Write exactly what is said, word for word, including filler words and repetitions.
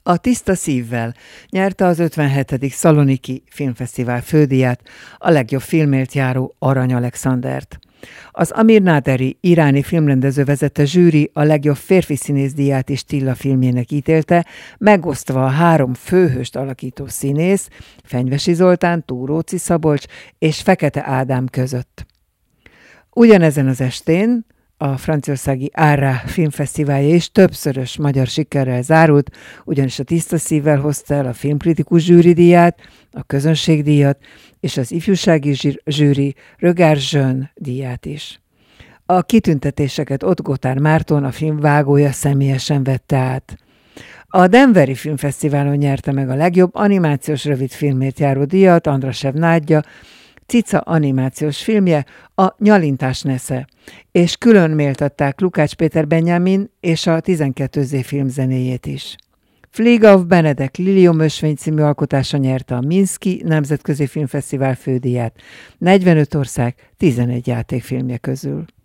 A Tiszta szívvel nyerte az ötvenhetedik Szaloniki Filmfesztivál fődíját, a legjobb filmért járó Arany Alexandert. Az Amir Naderi iráni filmrendező vezette zsűri a legjobb férfi színészdíját is Tilla filmjének ítélte, megosztva a három főhőst alakító színész, Fenyvesi Zoltán, Túróczi Szabolcs és Fekete Ádám között. Ugyanezen az estén a franciaországi Arras filmfesztiválja is többszörös magyar sikerrel zárult, ugyanis a Tiszta szívvel hozta el a filmkritikus zsűridíját, a közönségdíjat és az ifjúsági zsűri Regard Jeune díját is. A kitüntetéseket Ott Gotár Márton, a film vágója személyesen vette át. A Denveri Filmfesztiválon nyerte meg a legjobb animációs rövidfilmért járó díjat Andrasev Nádja, Cica animációs filmje, a Nyalintás nesze, és külön méltatták Lukács Péter Benjamin és a tizenkettő zé filmzenéjét is. Flieghoff Benedek Lilium ösvény című alkotása nyerte a Minszki Nemzetközi Filmfesztivál fődíját, negyvenöt ország tizenegy játékfilmje közül.